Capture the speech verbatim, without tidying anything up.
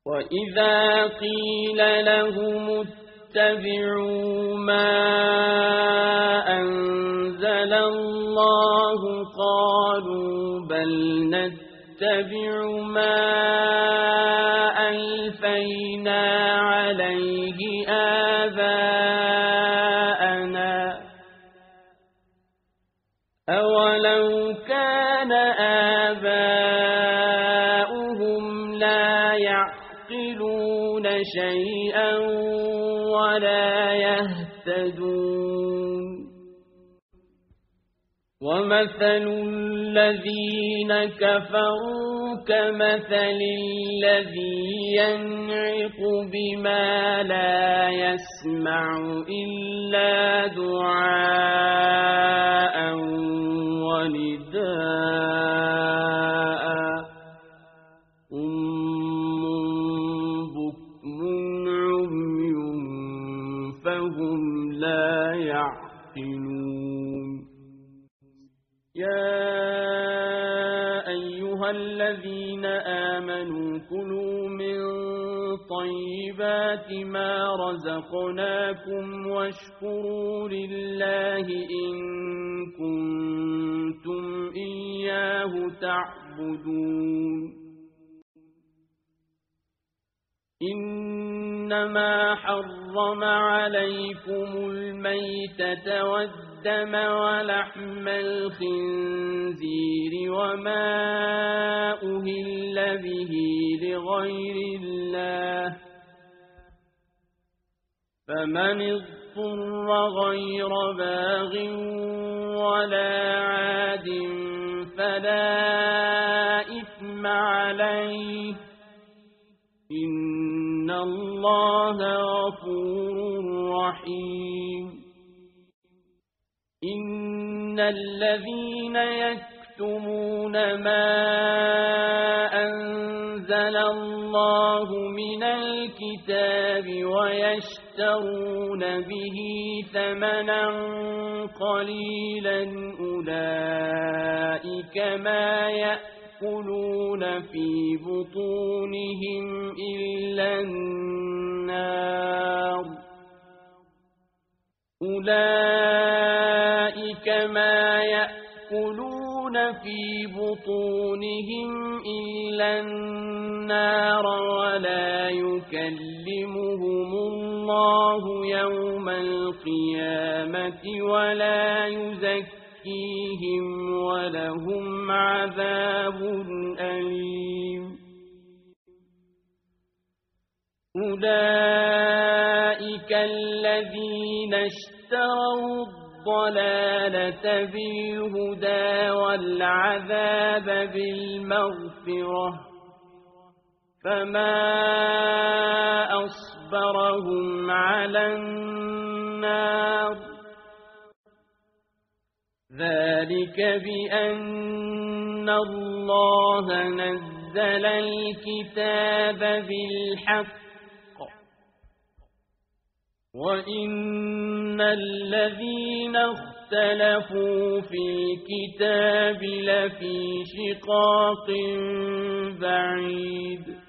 وإذا قيل لهم اتبعوا ما أنزل الله قالوا بل نتبع ما ألفينا عليه آباءنا أولو كان آباؤهم لا يعقلون شيئا ولا يهتدون ومثل الذين كفروا كمثل الذي ينعق بما لا يسمع إلا دعاء ونداء صم بكم عمي فهم لا يعقلون يا أيها الذين آمنوا كلوا من طيبات ما رزقناكم واشكروا لله إن كنتم إياه تعبدون إنما حرم عليكم الميتة والدم ولحم الخنزير وما أهل به لغير الله فمن اضطر غير باغ ولا عاد فلا إثم عليه إن الله غفور رحيم إن الذين يكتمون ما أنزل الله من الكتاب ويشترون به ثمنا قليلا أولئك ما يأكلون في بطونهم إلا النار أولئك ما يأكلون في بطونهم إلا النار ولا يكلمهم الله يوم القيامة ولا يزكيهم ولهم عذاب أليم أولئك الذين اشتروا الضلالة بالهدى والعذاب بالمغفرة فما أصبرهم على النار ذلك بأن الله نزل الكتاب بالحق وإن الذين اختلفوا في الكتاب لفي شقاق بعيد